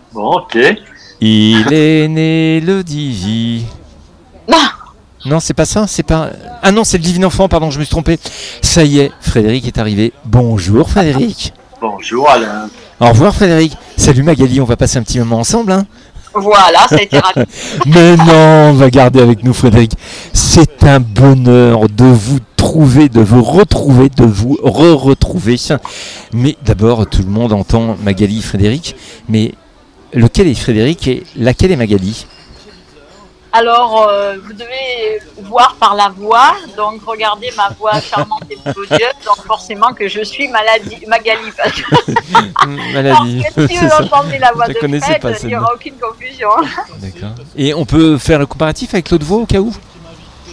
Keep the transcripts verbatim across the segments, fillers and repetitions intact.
Bon, ok. Il est né le Divi. Non, c'est pas ça, c'est pas... Ah non, c'est le Divin Enfant, pardon, je me suis trompé. Ça y est, Frédéric est arrivé. Bonjour Frédéric. Bonjour Alain. Au revoir Frédéric. Salut Magali, on va passer un petit moment ensemble, hein. Voilà, ça a été rapide. Mais non, on va garder avec nous Frédéric. C'est un bonheur de vous trouver, de vous retrouver, de vous re-retrouver. Mais d'abord, tout le monde entend Magali, Frédéric. Mais lequel est Frédéric et laquelle est Magali ? Alors, euh, vous devez voir par la voix, donc regardez ma voix charmante et mélodieuse, donc forcément que je suis maladie, Magali. Parce que... Maladie, Alors, si vous entendez la voix je de connaissais Fred, pas il n'y aura aucune confusion. D'accord. Et on peut faire le comparatif avec l'autre voix au cas où ? Comment ?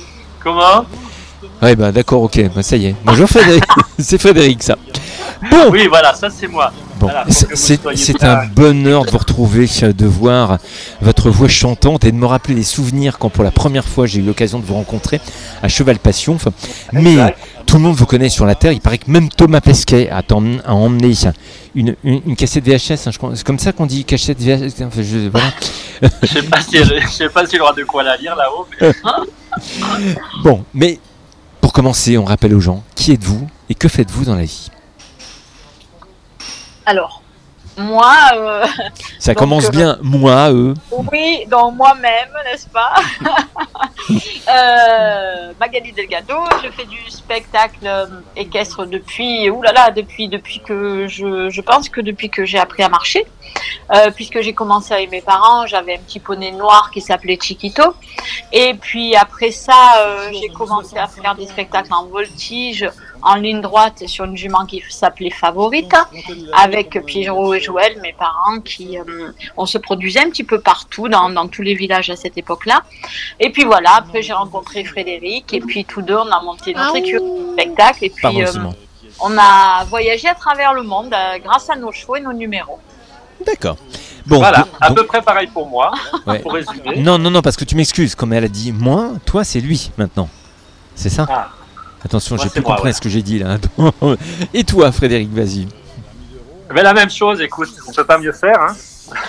Ouais, bah d'accord, ok, bah, ça y est. Bonjour Frédéric, c'est Frédéric ça. Bon, Oui, voilà, ça c'est moi. bon. Voilà, pour c'est, que vous c'est, soyez c'est bien. un bonheur de vous retrouver, de voir votre voix chantante et de me rappeler les souvenirs quand pour la première fois j'ai eu l'occasion de vous rencontrer à Cheval Passion. Enfin, mais Exact. tout le monde vous connaît sur la Terre, il paraît que même Thomas Pesquet a, tem- a emmené une, une, une cassette V H S, hein, je crois. C'est comme ça qu'on dit cassette V H S. Enfin, je, voilà. Je sais pas si je sais pas si j'aurai de quoi la lire là-haut. Mais... Bon, mais pour commencer, on rappelle aux gens, qui êtes-vous et que faites-vous dans la vie ? Alors, moi, euh, Ça Donc, commence euh, bien, moi, eux. oui, donc moi-même, n'est-ce pas? euh, Magali Delgado, je fais du spectacle euh, équestre depuis, oulala, depuis, depuis que je, je pense que depuis que j'ai appris à marcher, euh, puisque j'ai commencé avec mes parents, j'avais un petit poney noir qui s'appelait Chiquito, et puis après ça, euh, j'ai commencé à faire des spectacles en voltige, en ligne droite sur une jument qui s'appelait Favorite, avec Pierrot et Joël, mes parents, qui euh, on se produisait un petit peu partout, dans, dans tous les villages à cette époque-là. Et puis voilà, après j'ai rencontré Frédéric, et puis tous deux, on a monté notre équipe de spectacle, et puis Pardon, euh, Simon. on a voyagé à travers le monde euh, grâce à nos chevaux et nos numéros. D'accord. Bon, Voilà, bon, à bon. peu près pareil pour moi, Ouais. pour résumer. Non, non, non, parce que tu m'excuses, comme elle a dit, moi, toi, c'est lui, maintenant. C'est ça ? Ah, Attention, moi, j'ai c'est plus moi, compris ouais. ce que j'ai dit, là. Et toi, Frédéric, vas-y. mais la même chose, écoute, on peut pas mieux faire. Hein.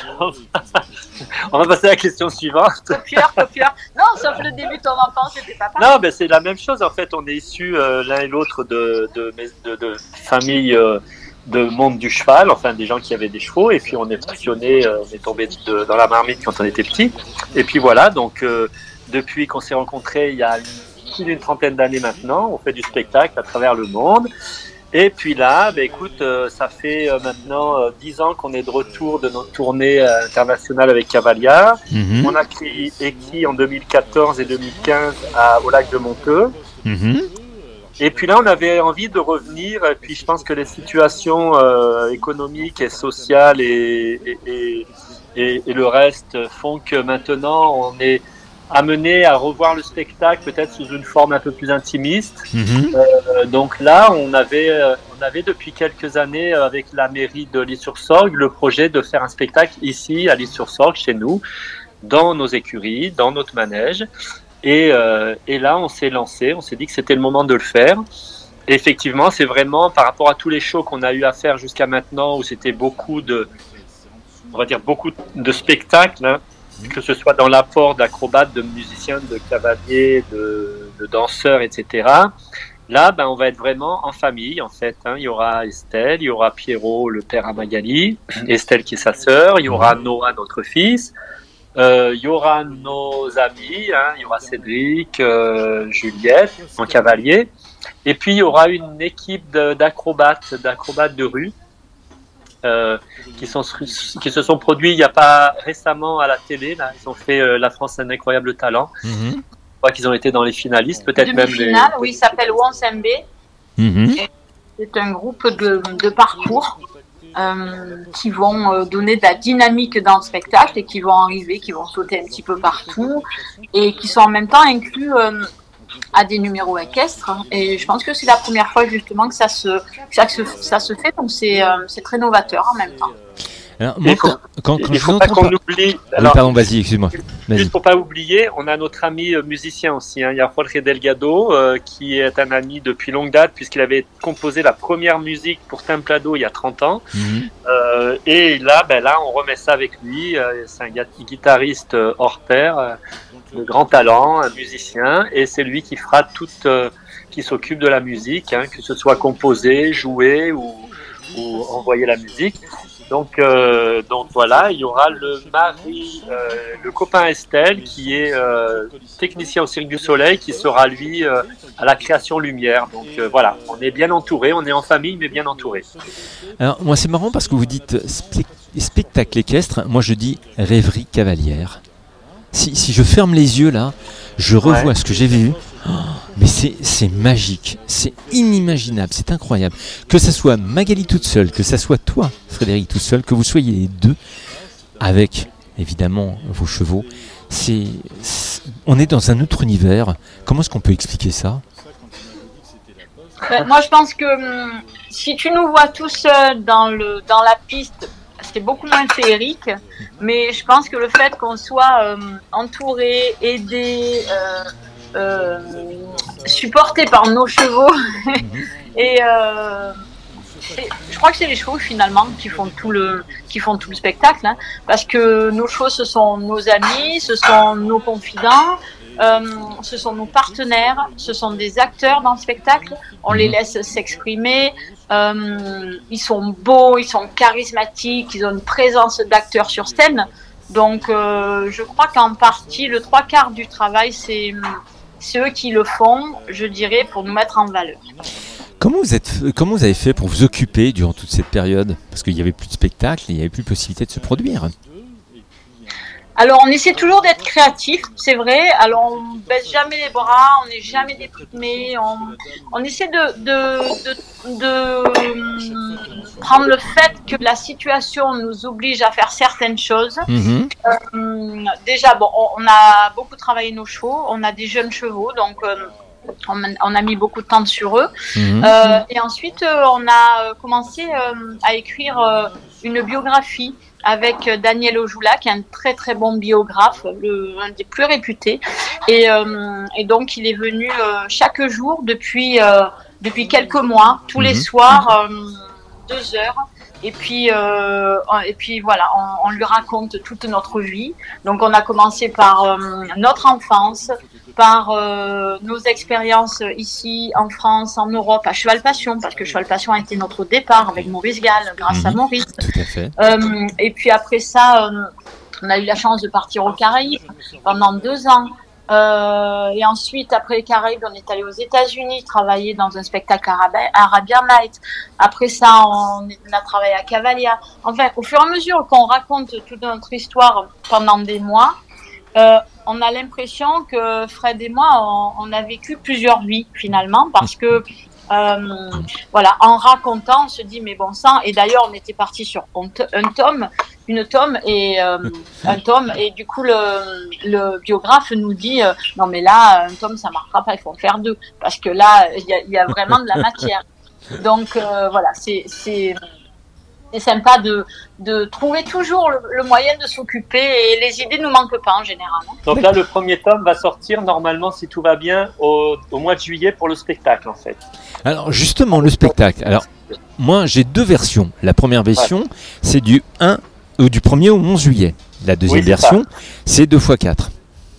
On va passer à la question suivante. Copieur, copieur. Non, sauf le début de ton enfance, c'était pas pareil. Non, ben c'est la même chose en fait. On est issus euh, l'un et l'autre de, de, de, de familles euh, de monde du cheval, enfin des gens qui avaient des chevaux. Et puis on est passionnés, euh, on est tombé de, dans la marmite quand on était petit. Et puis voilà, donc euh, depuis qu'on s'est rencontrés il y a plus d'une trentaine d'années maintenant, on fait du spectacle à travers le monde. Et puis là, ben écoute, euh, ça fait euh, maintenant euh, dix ans qu'on est de retour de notre tournée euh, internationale avec Cavalier. Mhm, On a créé écrit en deux mille quatorze et deux mille quinze à, au lac de Monteux. mhm. Et puis là, on avait envie de revenir. Et puis je pense que les situations euh, économiques et sociales et, et, et, et, et le reste font que maintenant, on est amené à revoir le spectacle peut-être sous une forme un peu plus intimiste. Mhm. Euh, donc là, on avait, euh, on avait depuis quelques années euh, avec la mairie de L'Isle-sur-Sorgue le projet de faire un spectacle ici à L'Isle-sur-Sorgue, chez nous, dans nos écuries, dans notre manège. Et, euh, et là, on s'est lancé, on s'est dit que c'était le moment de le faire. Et effectivement, c'est vraiment par rapport à tous les shows qu'on a eu à faire jusqu'à maintenant, où c'était beaucoup de, on va dire beaucoup de spectacles, hein, que ce soit dans l'apport d'acrobates, de musiciens, de cavaliers, de, de danseurs, et cetera. Là, ben, on va être vraiment en famille, en fait. Hein. Il y aura Estelle, il y aura Pierrot, le père à Magali, Estelle qui est sa sœur, il y aura Noah, notre fils, euh, il y aura nos amis, hein. Il y aura Cédric, euh, Juliette, en cavalier, et puis il y aura une équipe de, d'acrobates, d'acrobates de rue, Euh, qui, sont, qui se sont produits il n'y a pas récemment à la télé. Là. Ils ont fait euh, La France a un incroyable talent. Mhm. Je crois qu'ils ont été dans les finalistes, peut-être même les... Demi-finale, oui, il s'appelle Wansembe. Mhm. C'est un groupe de, de parcours euh, qui vont euh, donner de la dynamique dans le spectacle et qui vont arriver, qui vont sauter un petit peu partout et qui sont en même temps inclus euh, à des numéros équestres. Et je pense que c'est la première fois justement que ça se, que ça se, ça se fait, donc c'est, euh, c'est très novateur en même temps. Alors, moi, Il faut, quand, quand, quand il je faut vous pas entends qu'on pas- oublie... Oui, Alors, pardon, vas-y, excuse-moi. Vas-y. Juste pour pas oublier, on a notre ami euh, musicien aussi. Hein. Il y a Jorge Delgado, euh, qui est un ami depuis longue date, puisqu'il avait composé la première musique pour Templado il y a trente ans. Mhm. Euh, et là, ben là, on remet ça avec lui. Euh, c'est un gui- guitariste euh, hors pair, euh, de grand talent, un musicien, et c'est lui qui fera toute, euh, qui s'occupe de la musique, hein, que ce soit composer, jouer ou, ou envoyer la musique. Donc, euh, donc voilà, il y aura le mari, euh, le copain Estelle, qui est euh, technicien au Cirque du Soleil, qui sera lui euh, à la création lumière. Donc euh, voilà, on est bien entouré, on est en famille, mais bien entouré. Alors, moi, c'est marrant parce que vous dites spe- spectacle équestre. Moi, je dis rêverie cavalière. Si, si je ferme les yeux là, je revois Ouais. ce que j'ai vu. Oh, mais c'est, c'est magique, c'est inimaginable, c'est incroyable. Que ça soit Magali toute seule, que ça soit toi, Frédéric, tout seul, que vous soyez les deux, avec évidemment vos chevaux, c'est, c'est- on est dans un autre univers. Comment est-ce qu'on peut expliquer ça ? Ben, moi, je pense que hum, si tu nous vois tous seuls dans, le, dans la piste, c'est beaucoup moins féerique. Mais je pense que le fait qu'on soit hum, entouré, aidé, euh, euh, supporté par nos chevaux, et, euh, et je crois que c'est les chevaux finalement qui font tout le, qui font tout le spectacle. Hein, parce que nos chevaux, ce sont nos amis, ce sont nos confidents. Euh, ce sont nos partenaires, ce sont des acteurs dans le spectacle, on les laisse s'exprimer, euh, ils sont beaux, ils sont charismatiques, ils ont une présence d'acteurs sur scène, donc euh, je crois qu'en partie, le trois quarts du travail, c'est, c'est eux qui le font, je dirais, pour nous mettre en valeur. Comment vous, êtes, comment vous avez fait pour vous occuper durant toute cette période ? Parce qu'il n'y avait plus de spectacle, il n'y avait plus de possibilité de se produire. Alors, on essaie toujours d'être créatif, c'est vrai. Alors, on baisse jamais les bras, on n'est jamais déprimé. On, on essaie de, de, de, de prendre le fait que la situation nous oblige à faire certaines choses. Mmh. Euh, déjà, bon, on, on a beaucoup travaillé nos chevaux, on a des jeunes chevaux, donc euh, on, on a mis beaucoup de temps sur eux. Mmh. Euh, et ensuite, euh, on a commencé euh, à écrire euh, une biographie avec Daniel Ojoula, qui est un très très bon biographe, le, un des plus réputés. Et, euh, et donc, il est venu euh, chaque jour depuis, euh, depuis quelques mois, tous les Mhm. soirs, euh, deux heures. Et puis, euh, et puis voilà, on, on lui raconte toute notre vie. Donc, on a commencé par euh, notre enfance, par euh, nos expériences ici en France, en Europe, à Cheval Passion, parce que Cheval Passion a été notre départ avec Maurice Gall, grâce à Mhm. Maurice. Tout à fait. Euh, et puis après ça, euh, on a eu la chance de partir aux Caraïbes pendant deux ans. Euh, et ensuite, après les Caraïbes, on est allé aux États-Unis travailler dans un spectacle Arabia, Arabian Night. Après ça, on, on a travaillé à Cavalia. Enfin, au fur et à mesure qu'on raconte toute notre histoire pendant des mois, euh, on a l'impression que Fred et moi, on, on a vécu plusieurs vies finalement, parce que euh, voilà, en racontant, on se dit mais bon sang. Et d'ailleurs, on était parti sur un, t- un tome, une tome et euh, un tome, et du coup le, le biographe nous dit euh, non mais là un tome ça marchera pas, il faut en faire deux parce que là il y a, il y a vraiment de la matière. Donc euh, voilà, c'est c'est c'est sympa de, de trouver toujours le, le moyen de s'occuper, et les idées nous manquent pas en général. Hein. Donc là, le premier tome va sortir normalement, si tout va bien, au, au mois de juillet pour le spectacle en fait. Alors justement, le spectacle. Alors, moi, j'ai deux versions. La première version, c'est du un ou du premier au onze juillet. La deuxième Oui, c'est version, c'est deux fois quatre.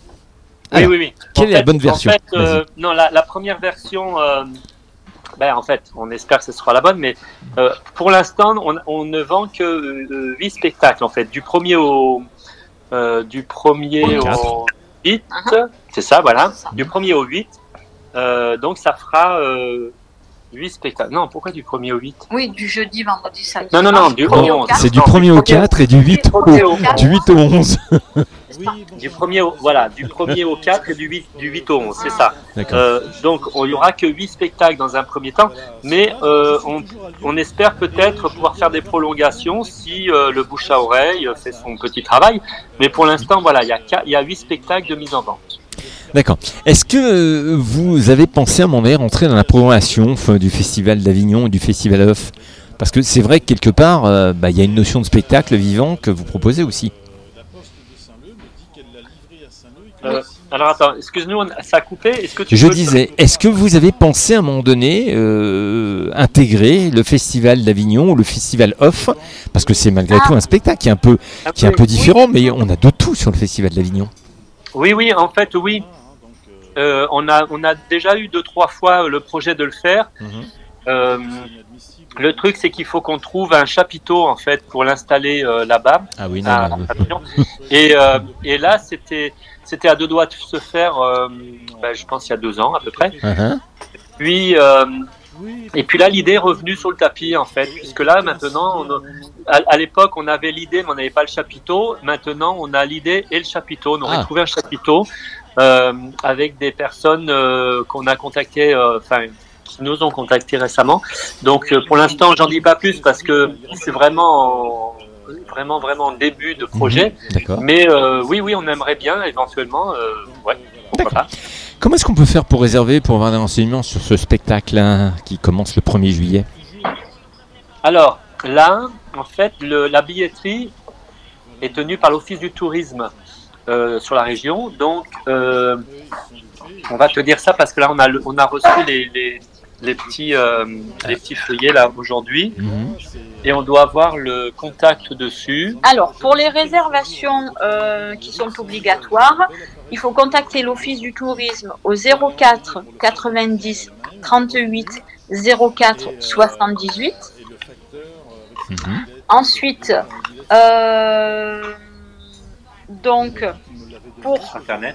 Oui, oui, oui. Quelle En est la fait- bonne version ? En fait, euh, non, la, la première version, euh, ben, en fait, on espère que ce sera la bonne, mais euh, pour l'instant, on, on ne vend que euh, huit spectacles, en fait, du premier au, euh, du premier Au quatre. au huit, c'est ça, voilà, C'est ça. du premier au huit. Euh, donc, ça fera euh, huit spectacles. Non, pourquoi du premier au huit? Oui, du jeudi, vendredi, samedi. Non, non, non, du premier onze. au quatre. C'est du Non, premier du au premier au- quatre et du huit au, premier au du huit au onze. C'est ça. Du premier au, voilà, du premier au quatre et du huit, du huit au onze, c'est ça. D'accord. Euh, donc, il n'y aura que huit spectacles dans un premier temps, mais euh, on, on espère peut-être pouvoir faire des prolongations si euh, le bouche à oreille fait son petit travail. Mais pour l'instant, voilà, il y a qua- il y a huit spectacles de mise en vente. D'accord. Est-ce que euh, vous avez pensé à un moment donné rentrer dans la programmation enfin, du Festival d'Avignon et du Festival Off ? Parce que c'est vrai que quelque part, euh, bah, y a une notion de spectacle vivant que vous proposez aussi. Euh, alors attends, excuse-nous, on- ça a coupé. Est-ce que tu Je peux- disais, est-ce que vous avez pensé à un moment donné euh, intégrer le festival d'Avignon ou le festival Off, parce que c'est malgré Ah. tout un spectacle qui est un peu, Ah, qui est un oui. peu différent, mais on a de tout sur le festival d'Avignon. Oui, oui, en fait, oui. Euh, on a, on a déjà eu deux, trois fois le projet de le faire. Euh, le truc, c'est qu'il faut qu'on trouve un chapiteau en fait pour l'installer euh, là-bas. Ah oui, non, à non, Avignon. Et, euh, et là, c'était, c'était à deux doigts de se faire. Euh, ben, je pense il y a deux ans à peu près. uh-huh. Puis, euh, et puis là, l'idée est revenue sur le tapis en fait, puisque là, maintenant, on a- à, à l'époque, on avait l'idée, mais on n'avait pas le chapiteau. Maintenant, on a l'idée et le chapiteau. On aurait Ah. trouvé un chapiteau euh, avec des personnes euh, qu'on a contactées, enfin, qui nous ont contactés récemment. Donc, euh, pour l'instant, j'en dis pas plus parce que c'est vraiment, vraiment, vraiment début de projet. Mhm. D'accord. Mais euh, oui, oui, on aimerait bien éventuellement. Euh, ouais, pourquoi pas. Comment est-ce qu'on peut faire pour réserver, pour avoir des renseignements sur ce spectacle qui commence le premier juillet? Alors là, en fait, le, la billetterie est tenue par l'Office du tourisme euh, sur la région. Donc, euh, on va te dire ça parce que là, on a, le- on a reçu les, les, les petits, euh, les petits feuillets là aujourd'hui Mhm. et on doit avoir le contact dessus. Alors, pour les réservations euh, qui sont obligatoires, il faut contacter l'Office du tourisme au zéro quatre quatre-vingt-dix trente-huit zéro quatre soixante-dix-huit. Mhm. Ensuite, euh, donc, pour Internet.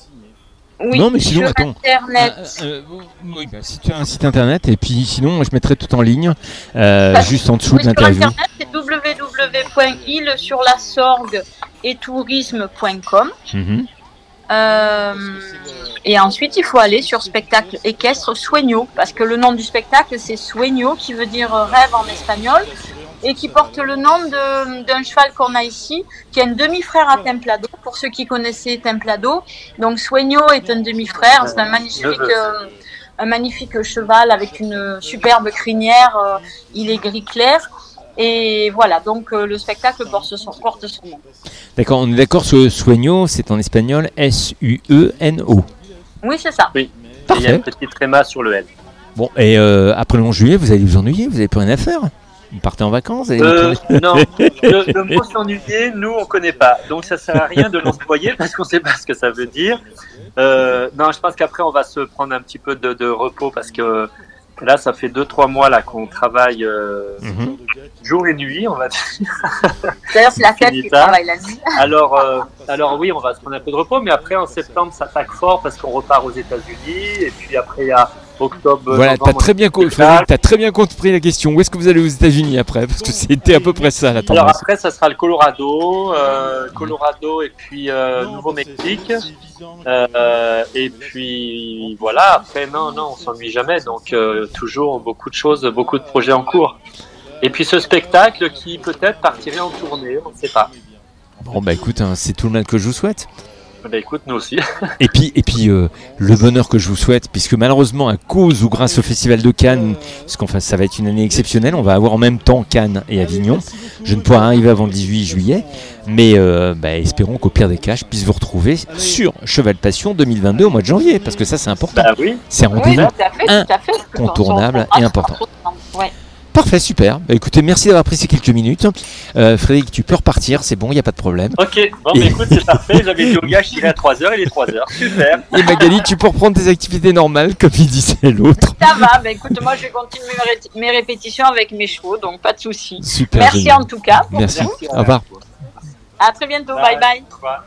oui, Non, mais sinon, sur attends. Internet, Ah, euh, oui, bah, si tu as un site internet, et puis sinon, moi, je mettrai tout en ligne, euh, Bah, juste en dessous oui, de sur l'interview. Internet, c'est w w w point île sur la sorgue et tourisme point com. Mhm. Euh, et ensuite, il faut aller sur spectacle équestre Sueño, parce que le nom du spectacle, c'est Sueño, qui veut dire rêve en espagnol, et qui porte le nom de- d'un cheval qu'on a ici, qui est un demi-frère à Templado, pour ceux qui connaissaient Templado. Donc Sueño est un demi-frère, c'est un magnifique, euh, un magnifique cheval avec une superbe crinière, euh, il est gris clair. Et voilà, donc euh, le spectacle porte son, porte son nom. D'accord, on est d'accord sur Sueño, c'est en espagnol S U E N O. Oui, c'est ça. Oui. Et il y a Parfait. une petite tréma sur le L. Bon, et euh, après le onze juillet, vous allez vous ennuyer, vous n'avez plus rien à faire. Vous partez en vacances, vous allez Euh, vous tourner- non, le, le mot s'ennuyer, nous on connaît pas, donc ça sert à rien de l'employer parce qu'on sait pas ce que ça veut dire. Euh, non, je pense qu'après on va se prendre un petit peu de, de repos parce que là ça fait deux trois mois là qu'on travaille euh, Mhm. jour et nuit, on va dire. D'ailleurs, c'est la tête Fini qui ça. travaille la nuit. Alors, euh, alors oui, on va se prendre un peu de repos, mais après en septembre ça attaque fort parce qu'on repart aux États-Unis et puis après il y a octobre. Voilà, novembre, t'as très bien, co- Frédéric, t'as très bien compris la question. Où est-ce que vous allez aux États-Unis après? Parce que c'était à peu près ça la Alors tendance. après, ça sera le Colorado, euh, Colorado et puis euh, Nouveau-Mexique. Euh, et puis voilà, après, non, non, on s'ennuie jamais. Donc euh, toujours beaucoup de choses, beaucoup de projets en cours. Et puis ce spectacle qui peut-être partirait en tournée, on ne sait pas. Bon bah écoute, hein, c'est tout le mal que je vous souhaite. Ben écoute, nous aussi. Et puis, et puis euh, le bonheur que je vous souhaite, puisque malheureusement, à cause ou grâce au Festival de Cannes, parce qu'enfin ça va être une année exceptionnelle, on va avoir en même temps Cannes et Avignon. Je ne pourrai arriver avant le dix-huit juillet, mais euh, bah, espérons qu'au pire des cas, je puisse vous retrouver sur Cheval Passion deux mille vingt-deux au mois de janvier, parce que ça c'est important. Bah oui. C'est un Oui, rendez-vous. tout à fait, tout à fait. incontournable Son- son- et important. Ouais. Parfait, super. Bah, écoutez, merci d'avoir pris ces quelques minutes. Euh, Frédéric, tu peux repartir, c'est bon, il n'y a pas de problème. Ok, bon, mais écoute, c'est parfait. J'avais dit au gars, je suis à trois heures, il est trois heures. Super. Et Magali, tu peux reprendre tes activités normales, comme il disait l'autre. Ça va, bah, écoute, moi je vais continuer mes, ré- mes répétitions avec mes chevaux, donc pas de souci. Super. Merci génial. en tout cas. pour Merci. tout. Au revoir. À très bientôt, bye bye. Au revoir.